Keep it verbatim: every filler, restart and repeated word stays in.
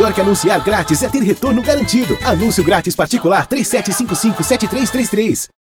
melhor que anunciar grátis é ter retorno garantido. Anúncio grátis particular três sete cinco cinco sete três três três.